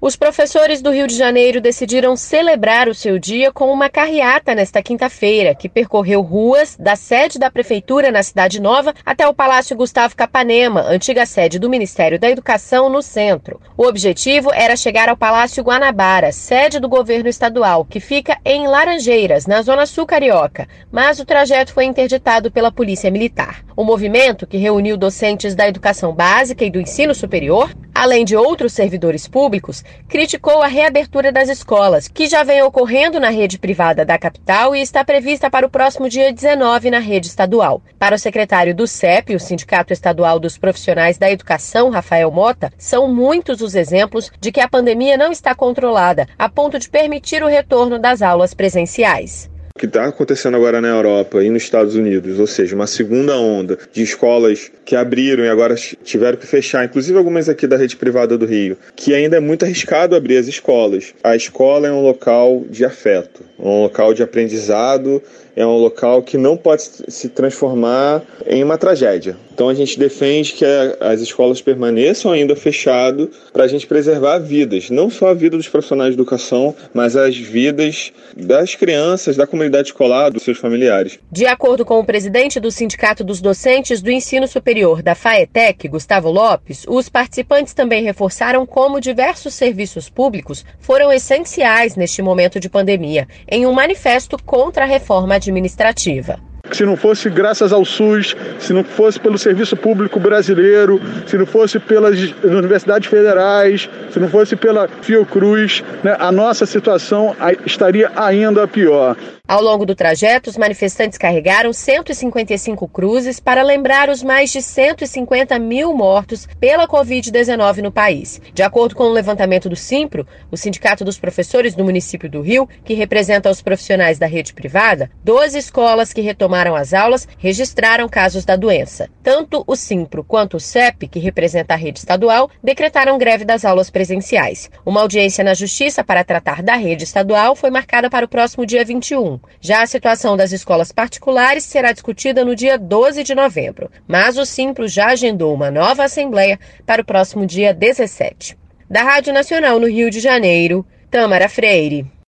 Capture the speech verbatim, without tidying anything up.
Os professores do Rio de Janeiro decidiram celebrar o seu dia com uma carreata nesta quinta-feira, que percorreu ruas da sede da Prefeitura na Cidade Nova até o Palácio Gustavo Capanema, antiga sede do Ministério da Educação, no centro. O objetivo era chegar ao Palácio Guanabara, sede do governo estadual, que fica em Laranjeiras, na Zona Sul Carioca, mas o trajeto foi interditado pela Polícia Militar. O movimento, que reuniu docentes da educação básica e do ensino superior, além de outros servidores públicos, criticou a reabertura das escolas, que já vem ocorrendo na rede privada da capital e está prevista para o próximo dia dezenove na rede estadual. Para o secretário do C E P, o Sindicato Estadual dos Profissionais da Educação, Rafael Mota, são muitos os exemplos de que a pandemia não está controlada, a ponto de permitir o retorno das aulas presenciais. O que está acontecendo agora na Europa e nos Estados Unidos, ou seja, uma segunda onda de escolas que abriram e agora tiveram que fechar, inclusive algumas aqui da rede privada do Rio, que ainda é muito arriscado abrir as escolas. A escola é um local de afeto, um local de aprendizado, é um local que não pode se transformar em uma tragédia. Então a gente defende que as escolas permaneçam ainda fechadas para a gente preservar vidas, não só a vida dos profissionais de educação, mas as vidas das crianças, da comunidade escolar, dos seus familiares. De acordo com o presidente do Sindicato dos Docentes do Ensino Superior da FAETEC, Gustavo Lopes, os participantes também reforçaram como diversos serviços públicos foram essenciais neste momento de pandemia, em um manifesto contra a reforma administrativa. Se não fosse graças ao SUS, se não fosse pelo Serviço Público Brasileiro, se não fosse pelas universidades federais, se não fosse pela Fiocruz, né, a nossa situação estaria ainda pior. Ao longo do trajeto, os manifestantes carregaram cento e cinquenta e cinco cruzes para lembrar os mais de cento e cinquenta mil mortos pela covid dezenove no país. De acordo com o levantamento do Simpro, o Sindicato dos Professores do município do Rio, que representa os profissionais da rede privada, doze escolas que retomaram as aulas registraram casos da doença. Tanto o Simpro quanto o C E P, que representa a rede estadual, decretaram greve das aulas presenciais. Uma audiência na Justiça para tratar da rede estadual foi marcada para o próximo dia vinte e um. Já a situação das escolas particulares será discutida no dia doze de novembro, mas o Simpro já agendou uma nova assembleia para o próximo dia dezessete. Da Rádio Nacional no Rio de Janeiro, Tâmara Freire.